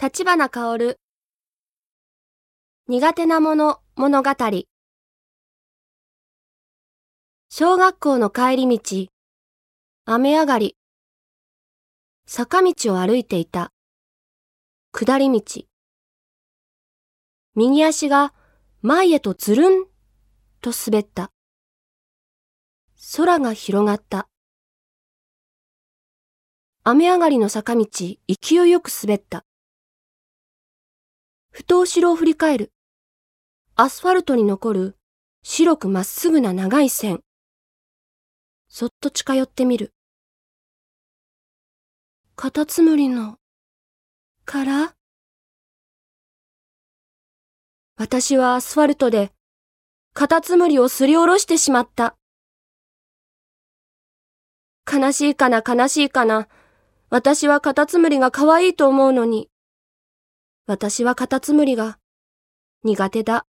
立花薫。苦手なもの物語。小学校の帰り道、雨上がり。坂道を歩いていた。下り道。右足が前へとずるんと滑った。空が広がった。雨上がりの坂道、勢いよく滑った。ふと後ろを振り返る。アスファルトに残る白くまっすぐな長い線。そっと近寄ってみる。カタツムリの殻？私はアスファルトでカタツムリをすりおろしてしまった。悲しいかな悲しいかな。私はカタツムリが可愛いと思うのに。私はカタツムリが苦手だ。